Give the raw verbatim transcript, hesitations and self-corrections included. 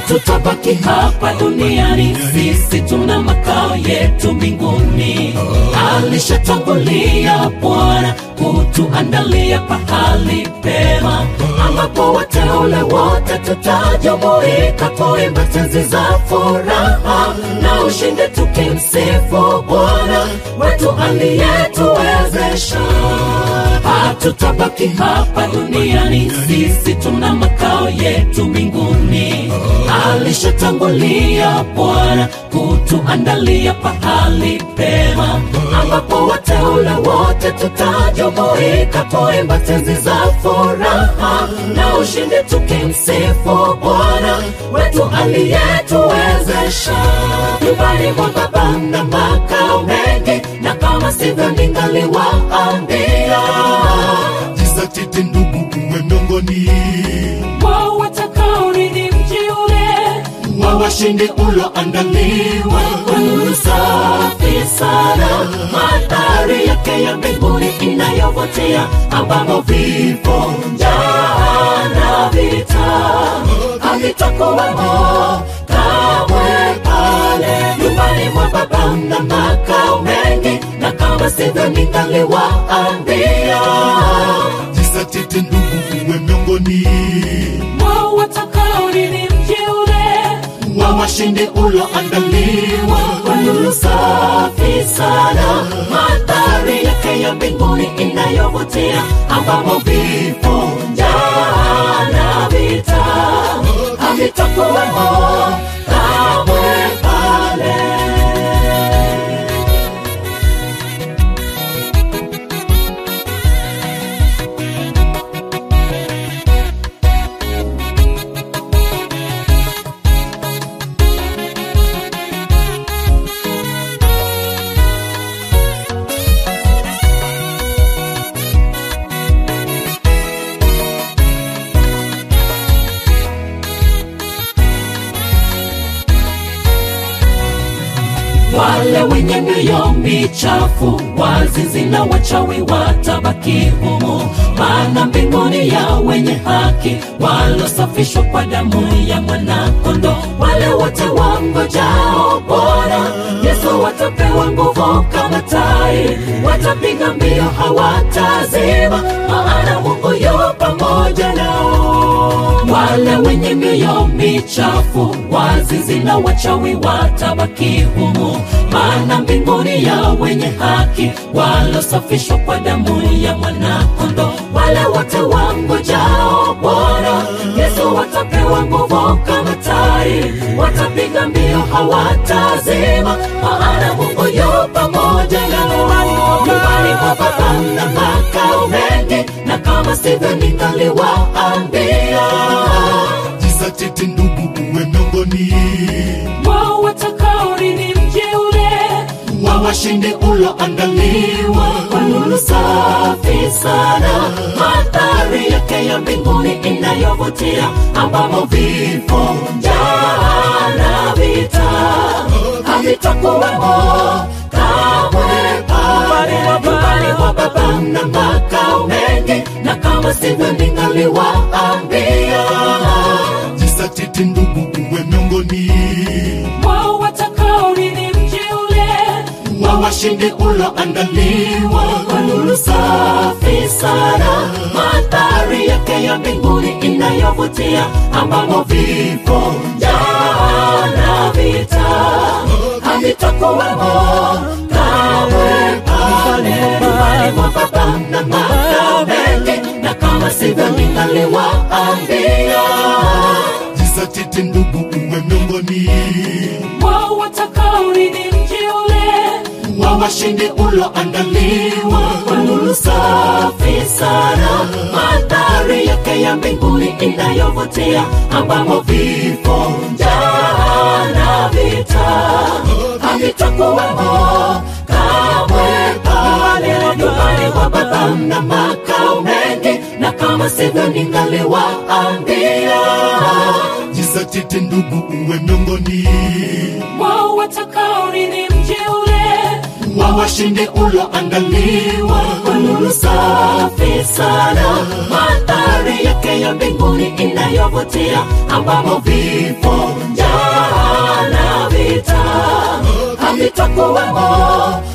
hatutabaki hapa duniani, sisi tuna makao yetu mbinguni. Alishatangulia Bwana kutuandalia pahali pema, ambapo wateule wote tutajumuika kuimba tenzi za furaha na ushindi, tukimsifu Bwana wetu aliyetuwezesha. Hatutabaki hapa duniani, sisi tuna makao yetu mbinguni. Alishatangulia Bwana kutuandalia pahali pema, ambapo wateule wote tutajumuika kuimba tenzi za furaha na ushindi, tukimsifu Bwana wetu aliyetuwezesha. Nyumbani mwa Baba na makao mengi, na kama sivyo ningaliwaambia. Jizatiti ndugu, uwe miongoni mwa watakaorithi mji ule wa washindi uloandaliwa kwa nuru safi sana, mandhari yake ya mbinguni inayovutia, ambamo vifo, njaa na vita havitakuwamo kamwe pale. Nyumbani mwa Baba na makao mengi, na kama sivyo ningaliwaambia. Jizatiti ndugu, uwe miongoni mwa watakaorithi mji ule wa washindi uloandaliwa kwa nuru safi sana, mandhari yake ya mbinguni inayovutia, ambamo vifo, njaa na vita havitakuwamo kamwe pale. Wale wenye mioyo michafu, wazinzi na wachawi watabaki humo, maana mbinguni ya wenye haki walosafishwa kwa damu ya mwana-kondoo. Wale wote wangojao Bwana Yesu watapewa nguvu kama tai, watapiga mbio hawatazima, maana Mungu yu pamoja nao. Wale wenye mioyo michafu, wazinzi na wachawi watabaki humo, maana mbinguni ya wenye haki walosafishwa kwa damu ya mwana-kondoo. Wale wote wangojao Bwana Yesu watapewa nguvu kama tai, watapiga mbio hawatazima, maana Mungu yu pamoja nao. Nyumbani mwa Baba na makao mengi, na kama sivyo ningaliwaambia. Jizatiti ndugu, uwe miongoni mwa watakaorithi mji ule wa washindi uloandaliwa kwa nuru safi sana, mandhari yake ya mbinguni inayovutia, ambamo vifo, njaa na vita havitakuwamo kamwe pale. Nyumbani mwa Baba na makao mengi, na kama sivyo ningaliwaambia. Jizatiti ndugu, uwe miongoni mwa watakaorithi mji ule wa washindi uloandaliwa kwa nuru safi sana, mandhari yake ya mbinguni inayovutia, ambamo vifo, njaa na vita havitakuwamo kamwe pale. Nyumbani mwa Baba na makao mengi, na kama sivyo ningaliwaambia. Jizatiti ndugu, uwe miongoni mwa watakaorithi mji ule wa washindi uloandaliwa kwa nuru safi sana, mandhari yake ya mbinguni inayovutia, ambamo vifo, njaa na vita havitakuwamo kamwe pale. Nyumbani mwa Baba na makao mengi, na kama sivyo ningaliwaambia. Jizatiti ndugu, uwe miongoni mwa watakaorithi mji ule wa washindi uloandaliwa kwa nuru safi sana, mandhari yake ya mbinguni inayovutia, ambamo vifo, utakuwemo